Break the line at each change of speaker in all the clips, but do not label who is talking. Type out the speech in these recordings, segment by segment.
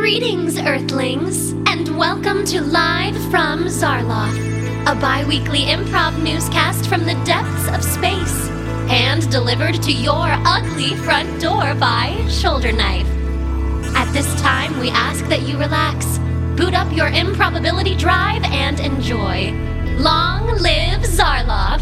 Greetings, Earthlings, and welcome to Live from Zarloth, a bi-weekly improv newscast from the depths of space, hand delivered to your ugly front door by Shoulder Knife. At this time, we ask that you relax, boot up your improbability drive, and enjoy. Long live Zarloth!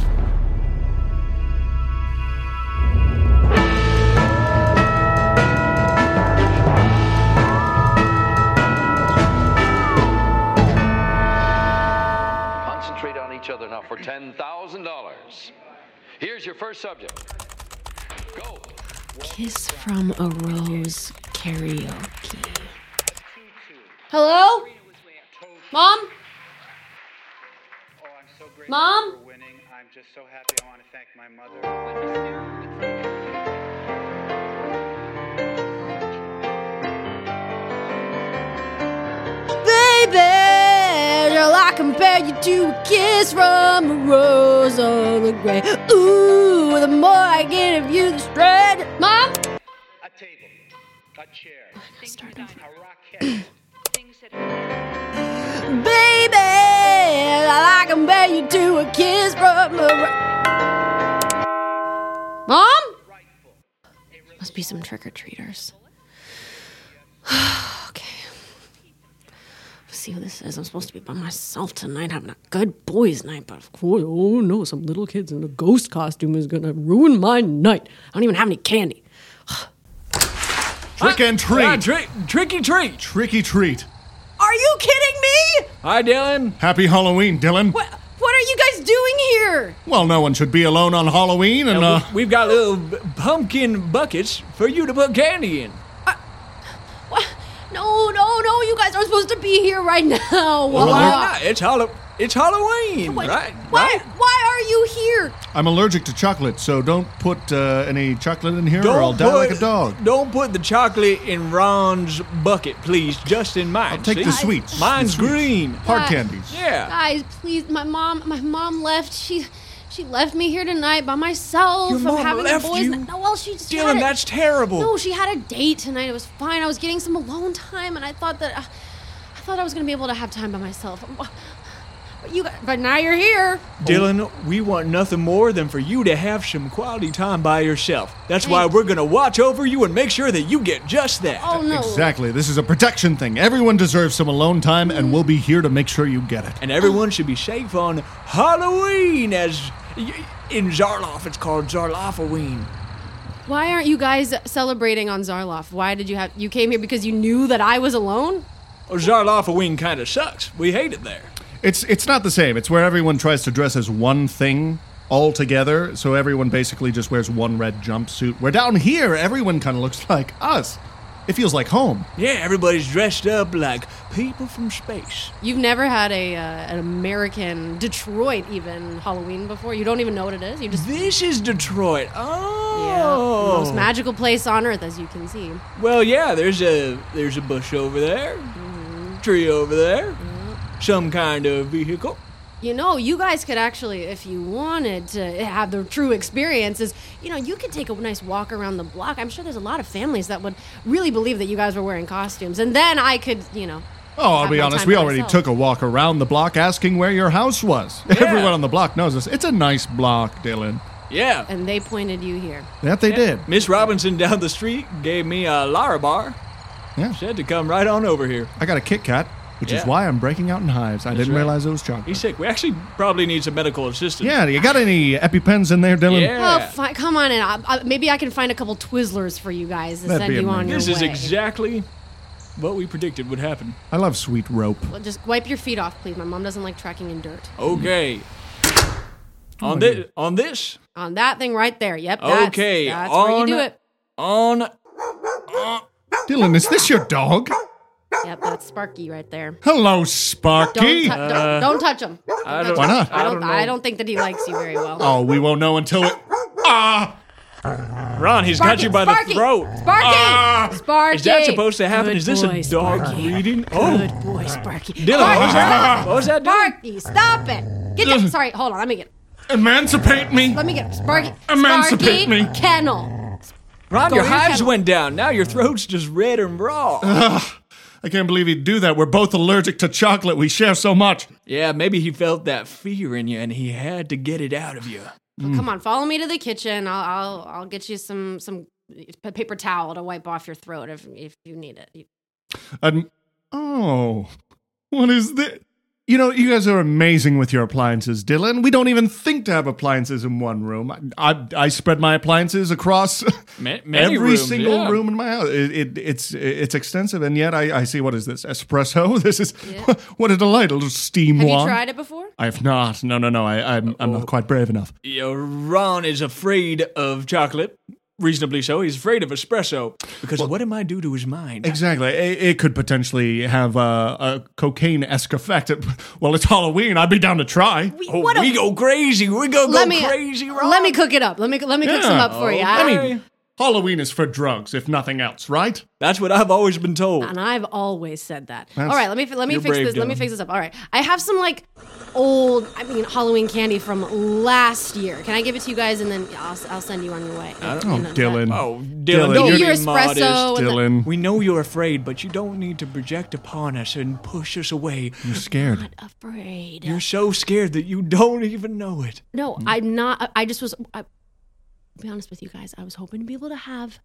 Concentrate on each other now for $10,000. Here's your first subject. Go.
Kiss from a Rose karaoke.
Hello? Mom?
Oh, I'm so grateful
Mom?
for winning. I'm just so happy. I want to thank my mother.
Baby, shall I compare you to a kiss from a rose on the grave? Ooh, the more I get of you, the stranger. Mom?
A table, a chair,
Start
a rocket.
Baby, shall I compare you to a kiss from a rose? Mom?
Must be some trick-or-treaters. Okay. Let's see what this is. I'm supposed to be by myself tonight, having a good boys' night, but of course, oh no, some little kids in a ghost costume is gonna ruin my night. I don't even have any candy.
Trick and treat.
Tricky treat.
Tricky treat.
Are you kidding me?
Hi, Dylan.
Happy Halloween, Dylan.
What are you guys doing here?
Well, no one should be alone on Halloween, and
We've got little pumpkin buckets for you to put candy in.
What? No, you guys are supposed to be here right now.
Well, why not? It's Halloween, right?
Why are you here?
I'm allergic to chocolate, so don't put any chocolate in here, or I'll die like a dog.
Don't put the chocolate in Ron's bucket, please. Just in mine.
I'll take the sweets.
Mine's
The sweets.
green.
Hard candies.
Yeah.
Guys, please, my mom left. She left me here tonight by myself.
Your mom
I'm having
left
a boys'
you?
night. No, well, she just had
Dylan,
a-
that's terrible.
No, she had a date tonight. It was fine. I was getting some alone time, and I thought I was gonna be able to have time by myself. But now you're here.
Dylan, we want nothing more than for you to have some quality time by yourself. That's why
Thanks.
we're going to watch over you and make sure that you get just that.
Oh no.
Exactly. This is a protection thing. Everyone deserves some alone time, and we'll be here to make sure you get it.
And everyone should be safe on Halloween, as in Zarloth it's called Zarlothoween.
Why aren't you guys celebrating on Zarloth? Why did you came here because you knew that I was alone?
Well, Zarlothoween kind of sucks. We hate it there.
It's not the same. It's where everyone tries to dress as one thing all together, so everyone basically just wears one red jumpsuit. Where down here, everyone kind of looks like us. It feels like home.
Yeah, everybody's dressed up like people from space.
You've never had an American Detroit even Halloween before. You don't even know what it is. You just
This is Detroit. Oh.
yeah, most magical place on earth, as you can see.
Well, yeah, there's a bush over there, tree over there, some kind of vehicle.
You know, you guys could actually, if you wanted to have the true experiences, you could take a nice walk around the block. I'm sure there's a lot of families that would really believe that you guys were wearing costumes, and then I could,
Oh, I'll
have
be
my
honest,
time
we
by
already
myself.
took a walk around the block asking where your house was. Everyone on the block knows us. It's a nice block, Dylan.
Yeah.
And they pointed you here.
That they did.
Miss Robinson down the street gave me a Larabar.
Yeah.
Said to come right on over here.
I got a Kit Kat, which is
Yeah.
why I'm breaking out in hives. I didn't
right.
realize it was chocolate.
He's sick. We actually probably need some medical assistance.
Yeah, you got any EpiPens in there, Dylan?
Yeah.
Oh, fine. Come on in. Maybe I can find a couple Twizzlers for you guys and
That'd
send
be
you on your
This
way.
is exactly what we predicted would happen.
I love sweet rope.
Well, just wipe your feet off, please. My mom doesn't like tracking in dirt.
Okay. On this?
On that thing right there. Yep.
Okay.
That's where you do it.
On.
Dylan, is this your dog?
Yep, that's Sparky right there.
Hello, Sparky.
Don't touch him.
I don't-
Why not?
I don't know.
I don't think that he likes you very well.
Oh, we won't know until it...
Ron, he's got you by
Sparky,
the throat.
Sparky! Sparky!
Is that supposed to happen?
Good
Is this
boy,
a dog
Sparky.
breeding?
Good boy, Sparky.
Dylan, what was that? What was that doing?
Sparky, stop it! Get down. Sorry, hold on. Let me get.
Emancipate me.
Let me get Sparky.
Emancipate
Sparky,
me.
Kennel.
Ron,
Go
your
to your
hives
kennel.
went down. Now your throat's just red and raw.
I can't believe he'd do that. We're both allergic to chocolate. We share so much.
Yeah, maybe he felt that fear in you and he had to get it out of you.
Well, come on, follow me to the kitchen. I'll get you some paper towel to wipe off your throat if you need it.
Oh, what is this? You know, you guys are amazing with your appliances, Dylan. We don't even think to have appliances in one room. I spread my appliances across
Many
every
rooms,
single
yeah.
room in my house. It's extensive, and yet I see, what is this, espresso? This is, what a delight, a little steam
Have
wand.
you tried it before?
I have not. No. I'm not quite brave enough.
Ron is afraid of chocolate. Reasonably so. He's afraid of espresso. Because what it might do to his mind.
Exactly. It could potentially have a cocaine-esque effect. Well, it's Halloween. I'd be down to try.
We go crazy. We go crazy, Ron.
Let me cook it up. Let me cook some up for you.
I mean, Halloween is for drugs, if nothing else, right?
That's what I've always been told.
And I've always said that. All right, let me fix
brave,
this. Let me
Dylan.
fix this up. All right, I have some old Halloween candy from last year. Can I give it to you guys, and then I'll send you on your way?
Dylan.
Dylan,
Dylan,
don't
you're
be
your espresso
modest.
and
Dylan,
We know you're afraid, but you don't need to project upon us and push us away.
you're scared.
Not afraid.
You're so scared that you don't even know it.
No, I'm not. I just was. I'll be honest with you guys. I was hoping to be able to have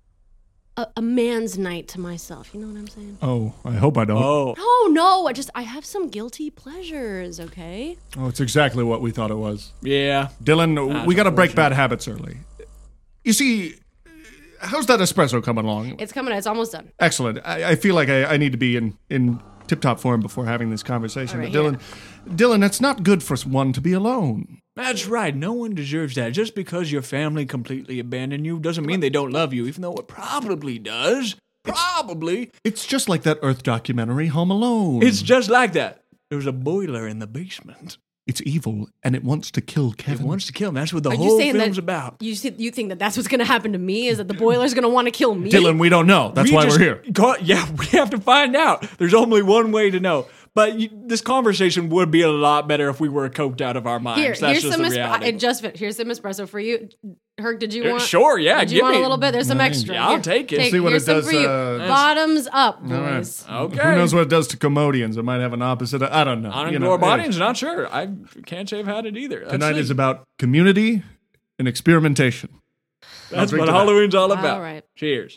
a man's night to myself. You know what I'm saying?
Oh, I hope I don't.
Oh,
No. I have some guilty pleasures. Okay.
Oh, it's exactly what we thought it was.
yeah.
Dylan, we got to break bad habits early. You see, how's that espresso coming along?
It's coming. It's almost done.
Excellent. I feel like I need to be in tip-top form before having this conversation.
All right,
But Dylan, it's not good for one to be alone.
That's right. No one deserves that. Just because your family completely abandoned you doesn't mean they don't love you, even though it probably does. Probably.
It's just like that Earth documentary, Home Alone.
It's just like that. There's a boiler in the basement.
It's evil, and it wants to kill
It
Kevin.
wants to kill him. That's what the
Are you
whole
saying
film's
that
about.
You think that that's what's going to happen to me? Is that the boiler's going to want to kill me?
Dylan, we don't know. That's why we're here.
We have to find out. There's only one way to know. But this conversation would be a lot better if we were coked out of our minds.
Here's
That's just
some
the reality.
here's some espresso for you. Herc, did you want?
Sure, yeah.
Did you
give
want
me
a little bit? There's some extra.
Yeah, I'll take it.
See what
here's
it
some
does,
for you. Bottoms up,
right.
boys.
Okay.
Who knows what it does to commodians? It might have an opposite. I don't know.
On
You know,
bodies, not sure. I can't say I've had it either. Let's
Tonight
see.
is about community and experimentation.
That's
drink
what
to that.
Halloween's all about.
All right.
Cheers.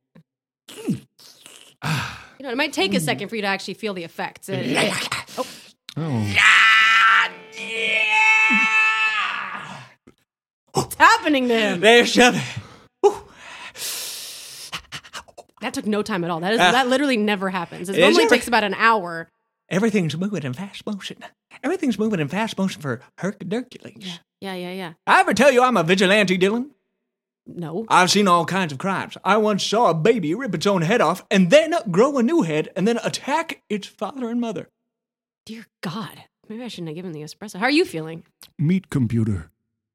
It might take a second for you to actually feel the effects. What's happening to him?
There's Shelby.
That took no time at all. That literally never happens. It
Is
normally
it?
takes about an hour.
Everything's moving in fast motion. Everything's moving in fast motion for Hercules.
Yeah.
I ever tell you I'm a vigilante, Dylan?
No.
I've seen all kinds of crimes. I once saw a baby rip its own head off and then grow a new head and then attack its father and mother.
Dear God. Maybe I shouldn't have given the espresso. How are you feeling?
Meet computer.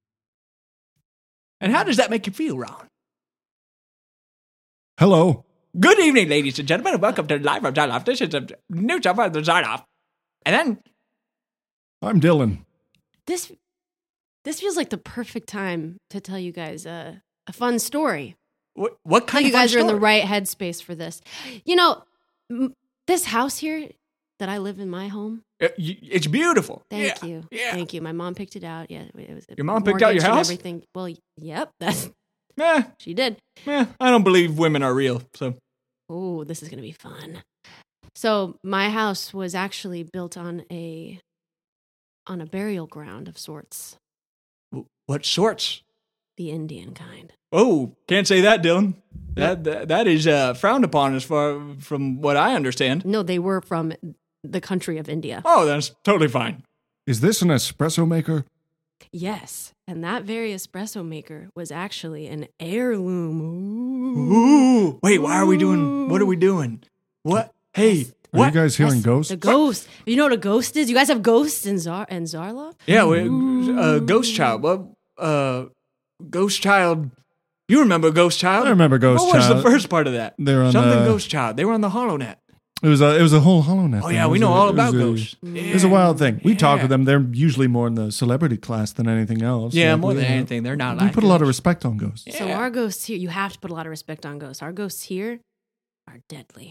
And how does that make you feel, Ron?
Hello.
Good evening, ladies and gentlemen, and welcome to Live from Zarloff. This is a new show from the Zarloff. And then,
I'm Dylan.
This feels like the perfect time to tell you guys a fun story.
what kind
You
of fun
guys are in the
story?
right headspace for this. You know, this house here that I live in my home.
It's beautiful.
Thank
Yeah,
you.
Yeah.
Thank you. My mom picked it out. Yeah, it was
Your mom picked out your
mortgaged and
house?
Everything. Well, yep. That's
Meh,
she did.
I don't believe women are real, so.
Oh, this is gonna be fun. So my house was actually built on a burial ground of sorts,
What sorts?
the Indian kind.
Oh, can't say that, Dylan. That is frowned upon as far from what I understand.
No, they were from the country of India.
Oh, that's totally fine.
Is this an espresso maker?
Yes, and that very espresso maker was actually an heirloom.
Ooh. Wait, why are we doing? What are we doing? What? Hey,
Are
what?
you guys hearing ghosts?
The ghost. You know what a ghost is? You guys have ghosts in Zarloff?
Yeah, Ghost Child. What? Ghost Child. You remember Ghost Child?
I remember Ghost
What was
Child.
the first part of that?
They're on
Something
the-
Ghost Child. They were on the HoloNet.
It was a whole HoloNet.
Oh
thing.
yeah,
It
we
was
know
a-
all
it
about
was a-
ghosts.
It was a wild thing. We talk
Yeah.
with them. They're usually more in the celebrity class than anything else.
Yeah,
Like,
more
we-
than anything, they're not
We
like
put a lot of
ghosts.
respect on ghosts.
So
Yeah.
our ghosts here, you have to put a lot of respect on ghosts. Our ghosts here are deadly.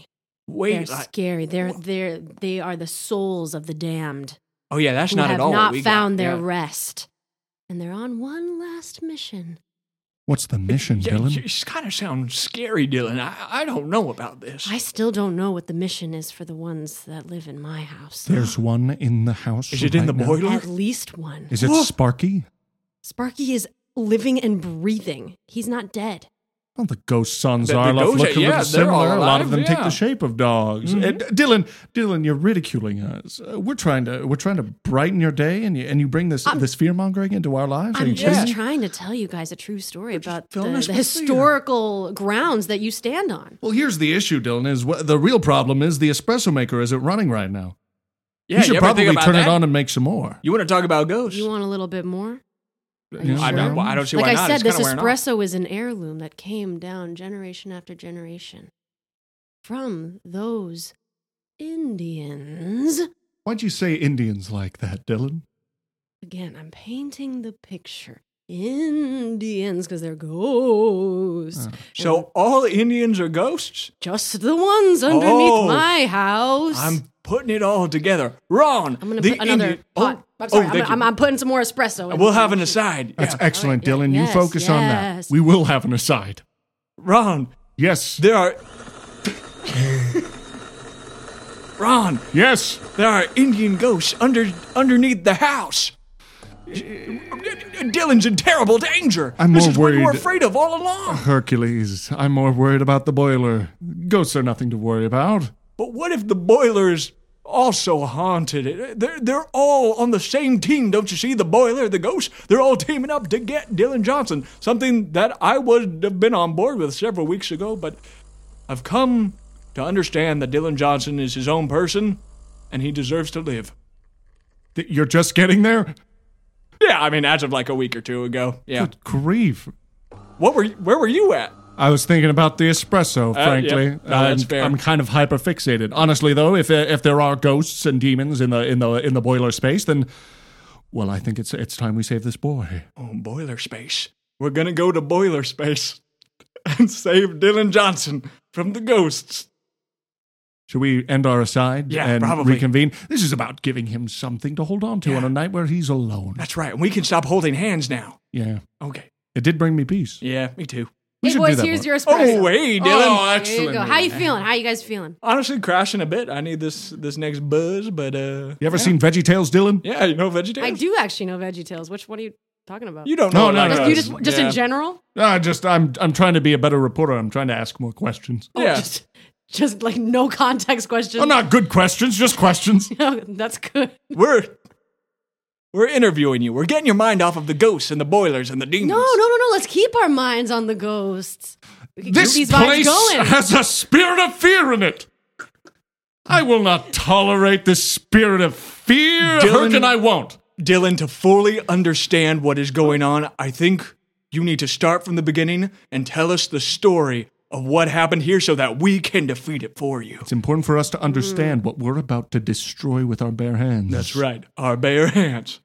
Wait,
They're scary. They are the souls of the damned
oh yeah, that's
who
not
have
at all what
not
we
found
got.
their
Yeah.
rest. And they're on one last mission.
What's the mission,
Yeah,
Dylan?
you kind of sound scary, Dylan. I don't know about this.
I still don't know what the mission is for the ones that live in my house.
There's one in the house.
Is it in
right
the
now.
boiler?
At least one.
Is it Sparky?
Sparky is living and breathing. He's not dead.
Well, the ghosts on
The
Zarloth
ghosts,
look a
yeah,
little
they're
similar.
all
A lot of
alive,
them take
yeah.
the shape of dogs. Dylan, you're ridiculing us. We're trying to brighten your day, and you bring this fear mongering into our lives. Are
I'm
you
just
kidding?
trying to tell you guys a true story about
filling us
the
with fear.
historical grounds that you stand on.
Well, here's the issue, Dylan. Is the real problem is the espresso maker isn't running right now.
Yeah,
you should
ever think
probably
about
turn
that?
it on and make some more.
You want to talk about ghosts?
You want a little bit more?
Yeah.
I don't see
Like
why
I
not.
said,
It's
this
kinda wearing off.
espresso is an heirloom that came down generation after generation from those Indians.
Why'd you say Indians like that, Dylan?
Again, I'm painting the picture. Indians, because they're ghosts.
So all Indians are ghosts?
Just the ones underneath
Oh.
my house.
I'm putting it all together. Ron,
I'm gonna
the
put another
Indian-
pot.
Oh,
I'm sorry.
thank you.
I'm putting some more espresso. in.
We'll have an aside.
That's
Yeah.
excellent,
All right,
Dylan.
yeah,
You
yes,
focus on that.
yes.
We will have an aside.
Ron,
Yes.
there are... Ron,
Yes.
there are Indian ghosts underneath the house. Dylan's in terrible danger.
I'm
this
more
is what you were
worried-
afraid of all along.
Hercules, I'm more worried about the boiler. Ghosts are nothing to worry about.
But what if the boiler's also haunted? They're all on the same team, don't you see? The boiler, the ghost, they're all teaming up to get Dylan Johnson. Something that I would have been on board with several weeks ago, but I've come to understand that Dylan Johnson is his own person, and he deserves to live.
You're just getting there?
Yeah, I mean, as of like a week or two ago. Yeah.
Good grief.
Where were you at?
I was thinking about the espresso, frankly.
yep. No, that's fair.
I'm kind of hyper-fixated. Honestly, though, if there are ghosts and demons in the boiler space, then, well, I think it's time we save this boy.
Oh, boiler space. We're gonna go to boiler space and save Dylan Johnson from the ghosts.
Should we end our aside
Yeah,
and
probably.
reconvene? This is about giving him something to hold on to on a night where he's alone.
That's right. And we can stop holding hands now.
Yeah.
Okay.
It did bring me peace.
Yeah, me too.
We
Hey
should do
boys,
that
here's
more.
your espresso.
Oh, hey, Dylan.
Oh,
There you go. How you feeling? How you guys feeling?
Honestly, crashing a bit. I need this next buzz, but
You ever seen VeggieTales, Dylan?
yeah, you know VeggieTales?
I do actually know VeggieTales. What are you talking about?
You don't
No,
know.
no,
like
no.
you
us.
just
Yeah.
in general?
I'm trying to be a better reporter. I'm trying to ask more questions.
Oh,
Yeah.
just like no context questions.
Oh, not good questions, just questions.
That's good.
We're interviewing you. We're getting your mind off of the ghosts and the boilers and the demons.
No. Let's keep our minds on the ghosts. We can keep
This
these vibes
place
going.
has a spirit of fear in it. I will not tolerate this spirit of fear.
Dylan-
Herc, I won't.
Dylan, to fully understand what is going on, I think you need to start from the beginning and tell us the story of what happened here so that we can defeat it for you.
It's important for us to understand what we're about to destroy with our bare hands.
That's right. Our bare hands.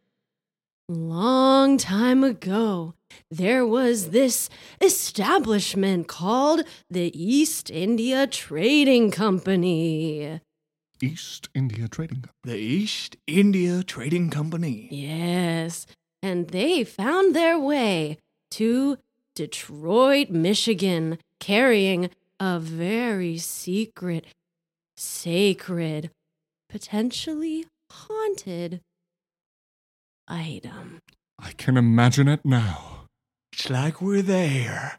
Long time ago, there was this establishment called the East India Trading Company.
East India Trading Company.
The East India Trading Company.
Yes, and they found their way to Detroit, Michigan, carrying a very secret, sacred, potentially haunted item.
I can imagine it now.
It's like we're there.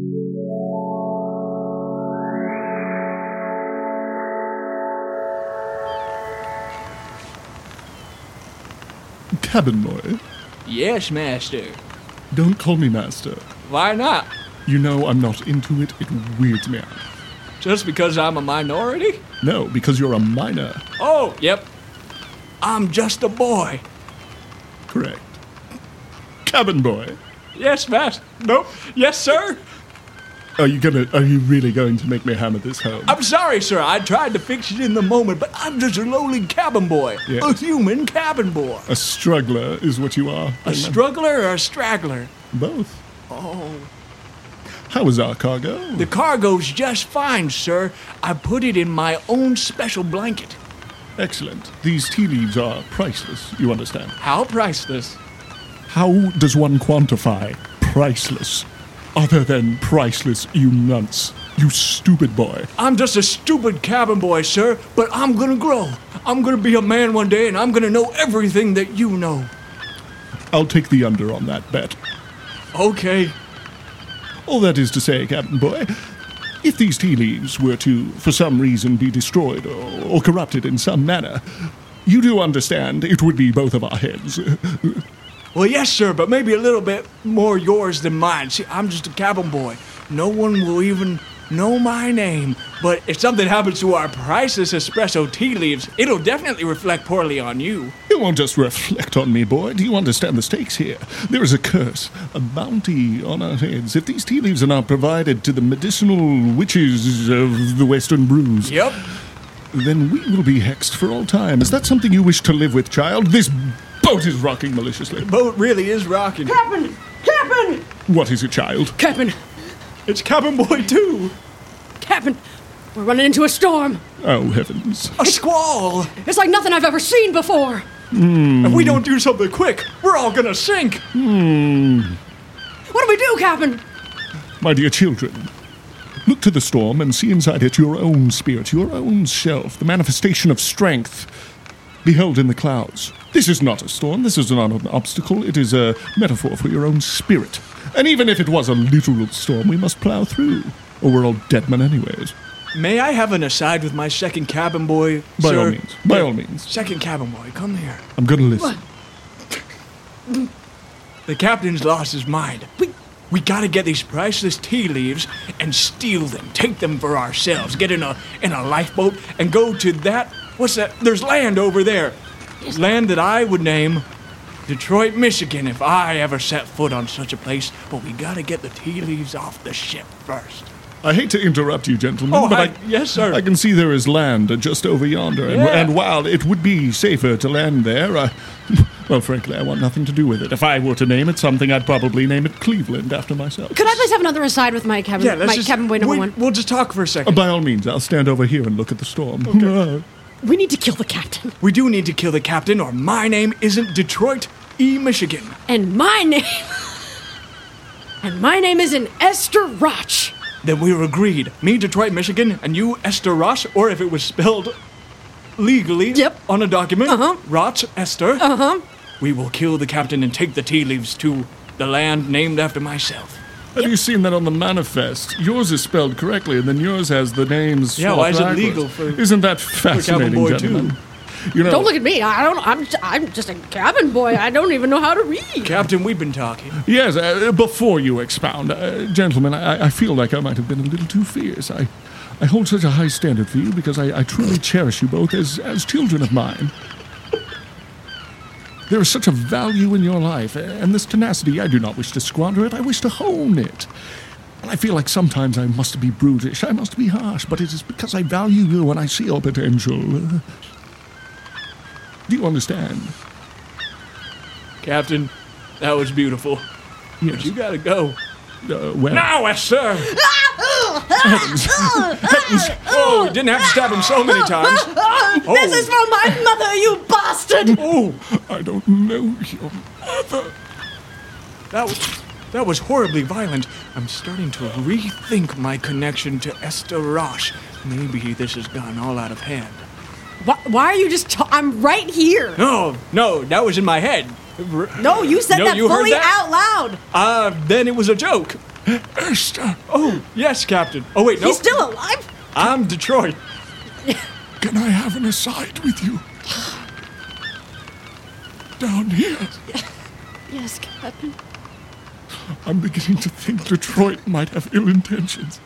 Cabin boy,
Yes, master.
don't call me master.
Why not?
You know I'm not into it. It weirds me out.
Just because I'm a minority?
No, because you're a minor.
Oh, yep. I'm just a boy.
Correct. Cabin boy.
Yes, master. Nope. Yes, sir.
Are you really going to make me hammer this home?
I'm sorry, sir. I tried to fix it in the moment, but I'm just a lowly cabin boy.
Yes.
A human cabin boy.
A struggler is what you are.
A struggler or a straggler?
Both. How is our cargo?
The cargo's just fine, sir. I put it in my own special blanket.
Excellent. These tea leaves are priceless, you understand?
How priceless?
How does one quantify priceless? Other than priceless, you nunts. You stupid boy.
I'm just a stupid cabin boy, sir, but I'm gonna grow. I'm gonna be a man one day, and I'm gonna know everything that you know.
I'll take the under on that bet.
Okay.
All that is to say, Captain Boy, if these tea leaves were to, for some reason, be destroyed or corrupted in some manner, you do understand it would be both of our heads.
Well, yes, sir, but maybe a little bit more yours than mine. See, I'm just a cabin boy. No one will even know my name. But if something happens to our priceless espresso tea leaves, it'll definitely reflect poorly on you.
It won't just reflect on me, boy. Do you understand the stakes here? There is a curse, a bounty on our heads. If these tea leaves are not provided to the medicinal witches of the Western Brews,
Yep.
then we will be hexed for all time. Is that something you wish to live with, child? This boat is rocking maliciously.
Boat really is rocking.
Captain! Captain!
What is it, child?
Captain!
It's Cabin Boy, too.
Captain! We're running into a storm.
Oh, heavens.
A squall.
It's like nothing I've ever seen before.
If we don't do something quick, we're all gonna sink.
What do we do, Captain?
My dear children, look to the storm and see inside it your own spirit, your own self, the manifestation of strength beheld in the clouds. This is not a storm, this is not an obstacle, it is a metaphor for your own spirit. And even if it was a literal storm, we must plow through, or we're all dead men anyways.
May I have an aside with my second cabin boy,
By
sir?
all means, by all means.
Second cabin boy, come here.
I'm gonna listen.
The captain's lost his mind. We gotta get these priceless tea leaves and steal them, take them for ourselves, get in a lifeboat and go to that, what's that? There's land over there. Land that I would name Detroit, Michigan, if I ever set foot on such a place. But we gotta get the tea leaves off the ship first.
I hate to interrupt you, gentlemen, but
yes, sir.
I can see there is land just over yonder,
Yeah.
and while it would be safer to land there, well, frankly, I want nothing to do with it. If I were to name it something, I'd probably name it Cleveland after myself.
Could I please have another aside with my cabin, cabin boy number one?
We'll just talk for a second.
By all means, I'll stand over here and look at the storm. Okay.
We need to kill the captain.
We do need to kill the captain, or my name isn't Detroit E. Michigan.
And my name... and my name isn't Esther Roch.
Then we were agreed. Me, Detroit, Michigan, and you, Esther Roch, or if it was spelled legally on a document, Roch, Esther. We will kill the captain and take the tea leaves to the land named after myself.
Have you seen that on the manifest? Yours is spelled correctly, and then yours has the names.
Yeah, why is it legal for?
Isn't that fascinating,
boy
gentlemen?
too?
You know,
Don't look at me. I'm just a cabin boy. I don't even know how to read.
Captain, we've been talking.
Yes, before you expound, gentlemen, I feel like I might have been a little too fierce. I hold such a high standard for you because I truly cherish you both as children of mine. There is such a value in your life, and this tenacity, I do not wish to squander it, I wish to hone it. And I feel like sometimes I must be brutish, I must be harsh, but it is because I value you and I see your potential. Do you understand?
Captain, that was beautiful.
Yes.
But you gotta go.
Well,
Now, Esther!
heavens.
Oh, we didn't have to stab him so many times. Oh.
This is for my mother, you bastard!
Oh, I don't know your mother.
That was horribly violent. I'm starting to rethink my connection to Esther Roch. Maybe this has gone all out of hand.
Why are you just... I'm right here.
No, that was in my head.
No, you said that
you heard
fully
that?
out loud.
Then it was a joke.
Esther,
Oh, yes, Captain. Oh, wait, no.
He's still alive?
I'm Detroit.
can I have an aside with you? Down here.
Yes, Captain.
I'm beginning to think Detroit might have ill intentions.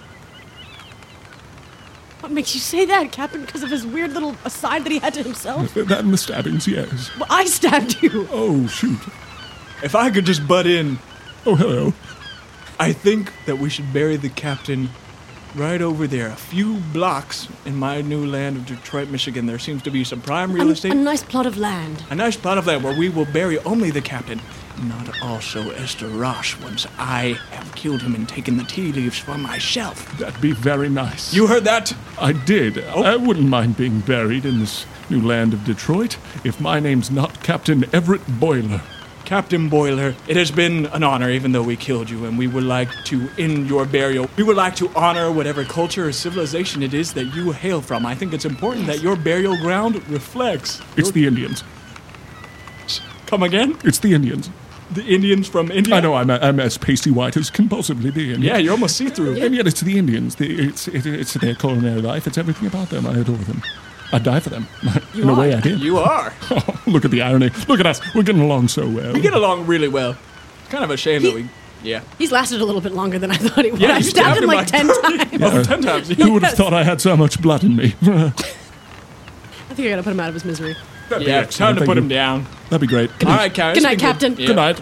What makes you say that, Captain? Because of his weird little aside that he had to himself?
That and the stabbings, yes.
Well, I stabbed you.
Oh, shoot.
If I could just butt in,
Oh, hello.
I think that we should bury the captain right over there, a few blocks in my new land of Detroit, Michigan. There seems to be some prime real estate.
A nice plot of land.
A nice plot of land where we will bury only the captain. not also Esther Rosh once I have killed him and taken the tea leaves for myself.
That'd be very nice.
You heard that?
I did. I wouldn't mind being buried in this new land of Detroit if my name's not Captain Everett Boiler.
Captain Boiler, it has been an honor even though we killed you, and we would like to end your burial. We would like to honor whatever culture or civilization it is that you hail from. I think it's important that your burial ground reflects.
It's the Indians.
Come again?
It's the Indians.
The Indians from India?
I know, I'm as pasty white as can possibly be. And
Yeah,
yet,
you're almost see-through.
and yet it's the Indians. It's their culinary life. It's everything about them. I adore them. I'd die for them. In a way, I did.
You are.
Oh, look at the irony. Look at us. We're getting along so well.
We get along really well. It's kind of a shame that we... Yeah.
He's lasted a little bit longer than I thought he would.
Yeah,
I
you
stabbed him like 10 times.
Oh, 10 times.
Who would have thought I had so much blood in me?
I think I gotta put him out of his misery.
Yeah, it's time to
Thank
put
you.
him down.
That'd be great.
All right, Karen.
Good night, Captain.
Good night.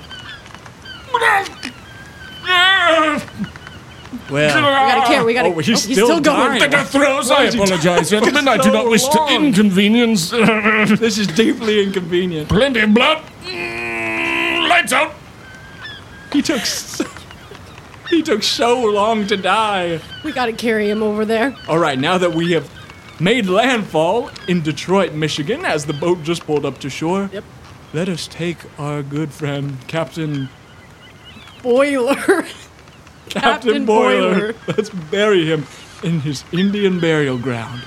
Well,
We gotta care. We gotta.
Oh, he's
he's
still
still going.
dying.
The throws. I
is he
apologize,
taking
gentlemen. I do
so
not wish to
long?
inconvenience.
this is deeply inconvenient.
Plenty of blood. Lights out.
He took so long to die.
We gotta carry him over there.
All right, now that we have made landfall in Detroit, Michigan, as the boat just pulled up to shore,
Yep.
let us take our good friend, Captain
Boiler.
Captain Boiler. Let's bury him in his Indian burial ground.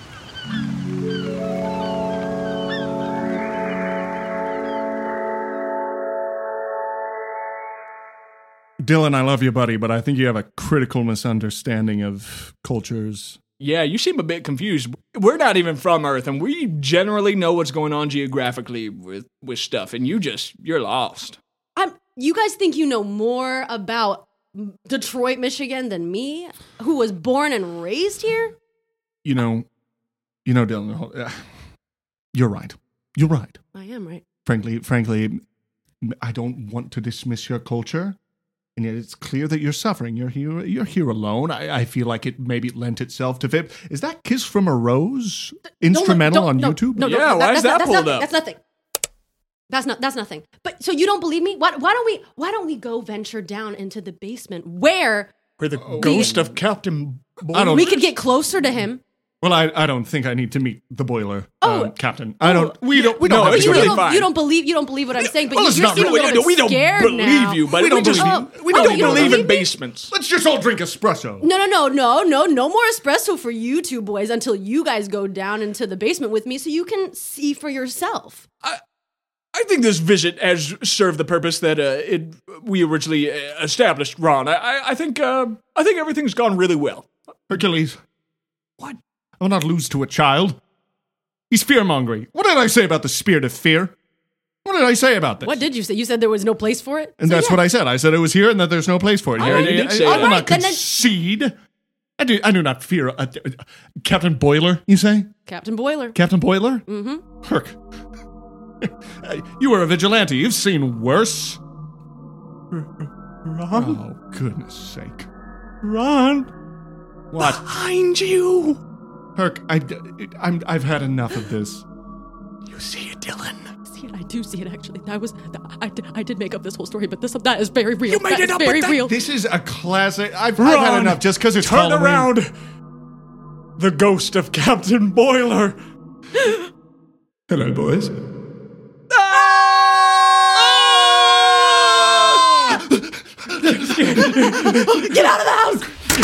Dylan, I love you, buddy, but I think you have a critical misunderstanding of cultures.
Yeah, you seem a bit confused. We're not even from Earth, and we generally know what's going on geographically with stuff, and you're lost.
You guys think you know more about Detroit, Michigan than me, who was born and raised here?
You know, Dylan, you're right. You're right.
I am right.
Frankly, I don't want to dismiss your culture, and yet it's clear that you're suffering. You're here alone. I feel like it maybe lent itself to Vip. Is that Kiss from a Rose instrumental on YouTube?
Yeah, why is that pulled up?
That's nothing. That's nothing. But so you don't believe me? Why don't we go venture down into the basement where
the ghost of Captain Boiler.
we could get closer to him?
Well, I don't think I need to meet the boiler, Captain. We don't
no,
have
it's
to
really
go.
fine.
You don't believe what I'm saying, but
Well,
you
it's not
seem a
really-
little bit
we don't
scared
believe
now.
you, but
We don't
just
believe-
we
don't
don't believe in
me?
basements.
Let's just all drink espresso.
No more espresso for you two boys until you guys go down into the basement with me so you can see for yourself.
I think this visit has served the purpose that we originally established, Ron. I think everything's gone really well.
Hercules. What? I will not lose to a child. He's fear-mongering. What did I say about the spirit of fear? What did I say about this?
What did you say? You said there was no place for it?
And that's what I said. I said it was here and that there's no place for it here.
right, you did say
I
that.
will not
Alright, then-
concede. I do not fear Captain Boiler, you say?
Captain Boiler.
Captain Boiler? Mm-hmm. Herc. You were a vigilante. You've seen worse.
Ron?
Oh, goodness sake.
Ron?
What?
Behind you!
Herc, I've had enough of this.
You see it, Dylan?
See it, I do see it actually. I did make up this whole story, but that is very real.
You made
That
it
is
up,
very
but that-
real.
This is a classic. I've had enough just because it's
Turn
Halloween.
around! The ghost of Captain Boiler!
Hello, boys.
Get out of the house!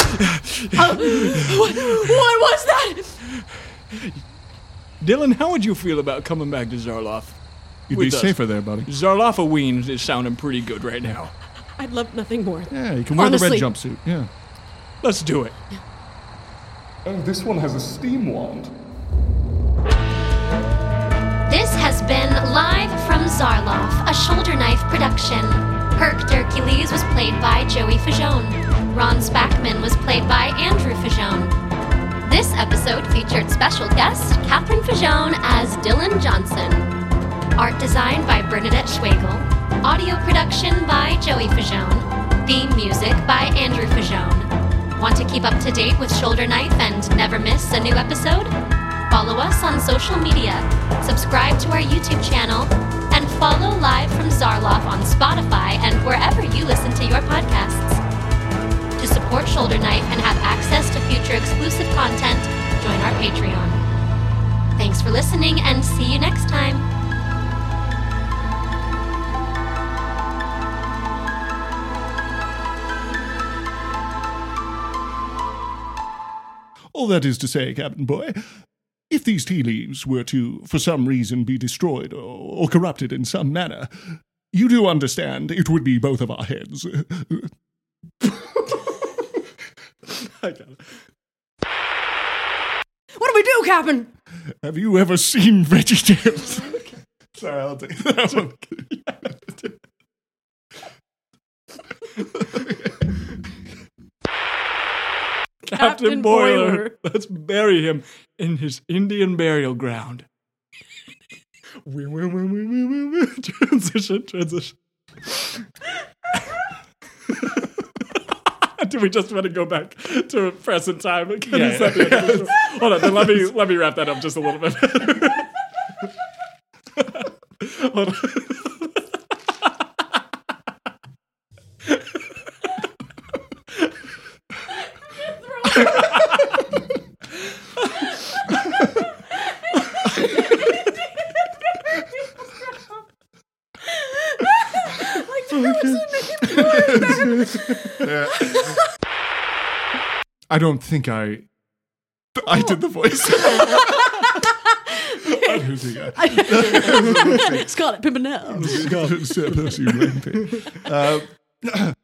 What was that?
Dylan, how would you feel about coming back to Zarloff?
You'd be
with us?
safer there, buddy.
Zarloffoween is sounding pretty good right now.
I'd love nothing more.
Yeah, you can wear
Honestly.
the red jumpsuit. Yeah.
Let's do it.
Oh, this one has a steam wand.
This has been Live from Zarloff, a Shoulder Knife production. Herc Hercules was played by Joey Fajone. Ron Spackman was played by Andrew Fajone. This episode featured special guest Catherine Fajone as Dylan Johnson. Art design by Bernadette Schwegel. Audio production by Joey Fajone. Theme music by Andrew Fajone. Want to keep up to date with Shoulder Knife and never miss a new episode? Follow us on social media, subscribe to our YouTube channel, and follow Live from Zarloff on Spotify and wherever you listen to your podcasts. To support Shoulder Knife and have access to future exclusive content, join our Patreon. Thanks for listening and see you next time.
All that is to say, Captain Boy, if these tea leaves were to, for some reason, be destroyed or corrupted in some manner, you do understand it would be both of our heads.
What do we do, Captain?
Have you ever seen VeggieTales? Sorry, I'll take that one.
Captain Boiler. Let's bury him in his Indian burial ground. Transition. Do we just want to go back to present time? Hold on, then let me wrap that up just a little bit. Hold on.
I don't think I did the voice. I don't think
Scarlet Pimpernel.
Scarlet Percy Rampage.